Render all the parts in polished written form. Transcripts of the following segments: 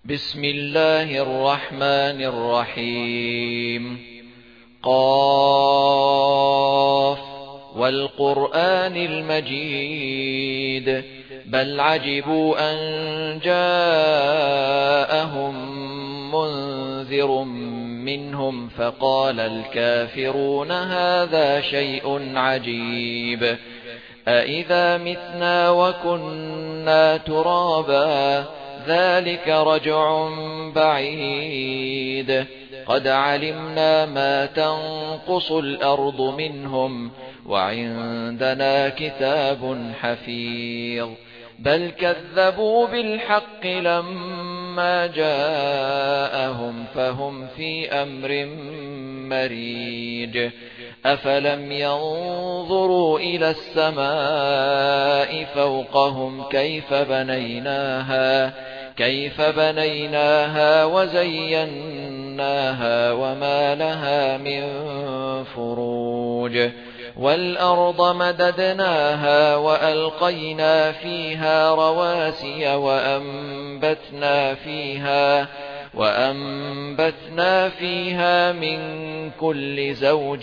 بسم الله الرحمن الرحيم. قاف والقرآن المجيد بل عجبوا أن جاءهم منذر منهم فقال الكافرون هذا شيء عجيب أإذا متنا وكنا ترابا ذلك رجع بعيد قد علمنا ما تنقص الأرض منهم وعندنا كتاب حفيظ بل كذبوا بالحق لما جاءهم فهم في أمر مريج أفلم ينظروا إلى السماء فوقهم كيف بنيناها وزيناها وما لها من فروج والأرض مددناها وألقينا فيها رواسي وأنبتنا فيها من كل زوج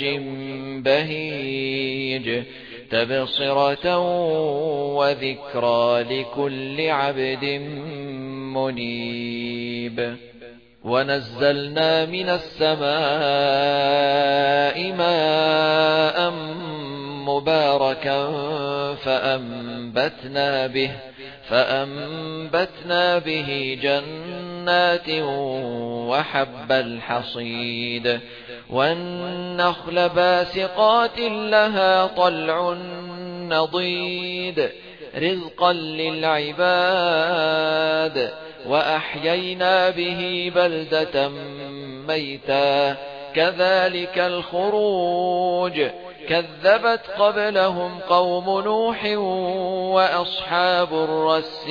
بهيج تبصرة وذكرى لكل عبد منيب ونزلنا من السماء ماء مباركا فأنبتنا به جنات وحب الحصيد والنخل باسقات لها طلع نضيد رزقا للعباد وأحيينا به بلدة ميتا كذلك الخروج كذبت قبلهم قوم نوح وأصحاب الرس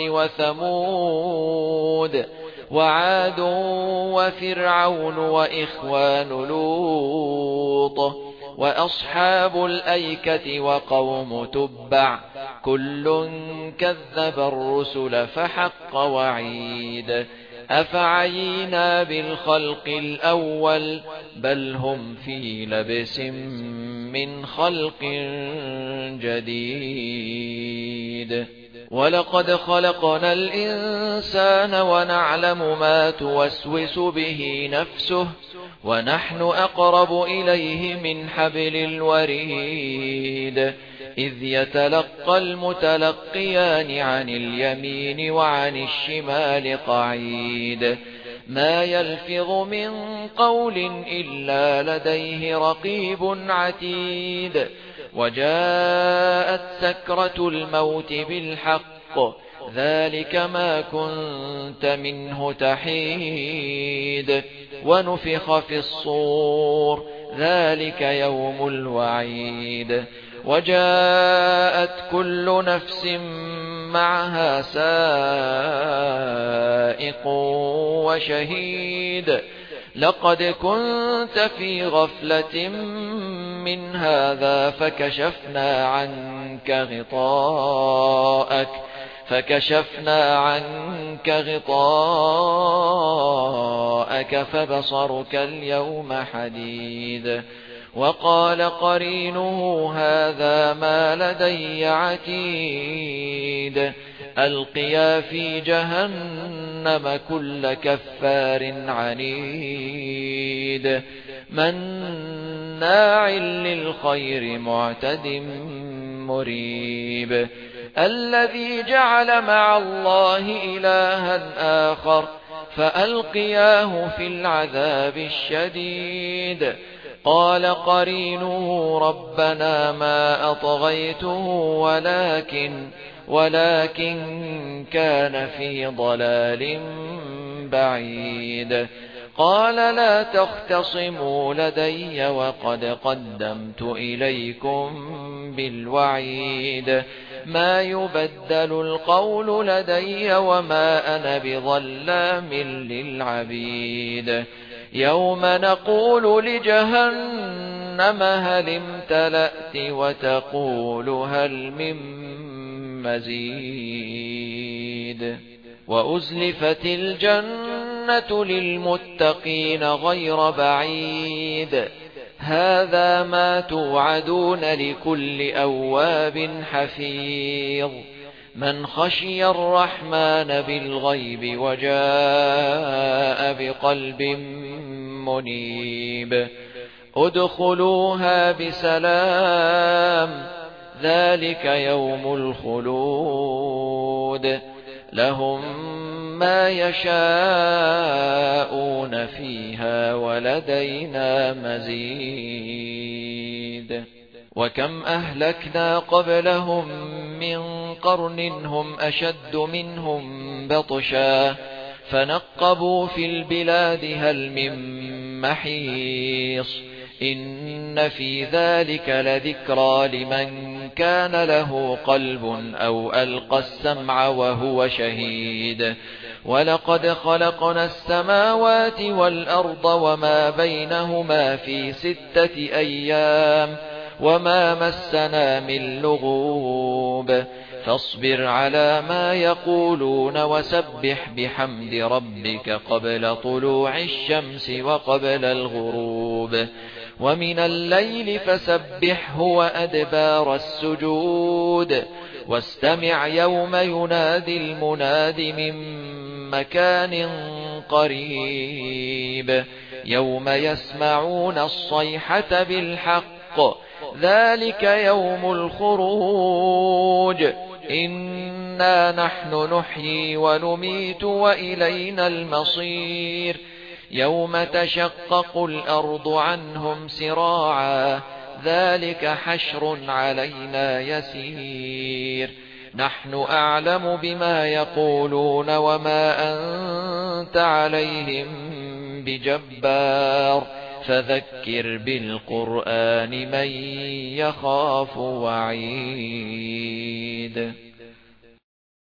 وثمود وعاد وفرعون وإخوان لوط وأصحاب الأيكة وقوم تبع كل كذب الرسل فحق وعيد أفعينا بالخلق الأول بل هم في لبس من خلق جديد ولقد خلقنا الإنسان ونعلم ما توسوس به نفسه ونحن أقرب إليه من حبل الوريد إذ يتلقى المتلقيان عن اليمين وعن الشمال قعيد ما يلفظ من قول إلا لديه رقيب عتيد وجاءت سكرة الموت بالحق ذلك ما كنت منه تحيد ونفخ في الصور ذلك يوم الوعيد وجاءت كل نفس معها سائق وشهيد لقد كنت في غفلة من هذا فكشفنا عنك غطاءك فبصرك اليوم حديد وقال قرينه هذا ما لدي عتيد ألقيا في جهنم كل كفار عنيد مناع للخير معتد مريب الذي جعل مع الله إلها آخر فألقياه في العذاب الشديد قال قرينه ربنا ما أطغيته ولكن كان في ضلال بعيد قال لا تختصموا لدي وقد قدمت إليكم بالوعيد ما يبدل القول لدي وما أنا بظلام للعبيد يوم نقول لجهنم هل امتلأت وتقول هل من مزيد وأزلفت الجنة والجنة للمتقين غير بعيد هذا ما توعدون لكل أواب حفيظ من خشي الرحمن بالغيب وجاء بقلب منيب ادخلوها بسلام ذلك يوم الخلود لهم ما يشاءون فيها ولدينا مزيد وكم أهلكنا قبلهم من قرن هم أشد منهم بطشا فنقبوا في البلاد هل من محيص إن في ذلك لذكرى لمن كان له قلب أو ألقى السمع وهو شهيد ولقد خلقنا السماوات والأرض وما بينهما في 6 أيام وما مسنا من لغوب فاصبر على ما يقولون وسبح بحمد ربك قبل طلوع الشمس وقبل الغروب ومن الليل فسبحه وأدبار السجود واستمع يوم ينادي المناد من مكان قريب يوم يسمعون الصيحة بالحق ذلك يوم الخروج إنا نحن نحيي ونميت وإلينا المصير يوم تشقق الأرض عنهم سراعا ذلك حشر علينا يسير نحن أعلم بما يقولون وما أنت عليهم بجبار فذكر بالقرآن من يخاف وعيد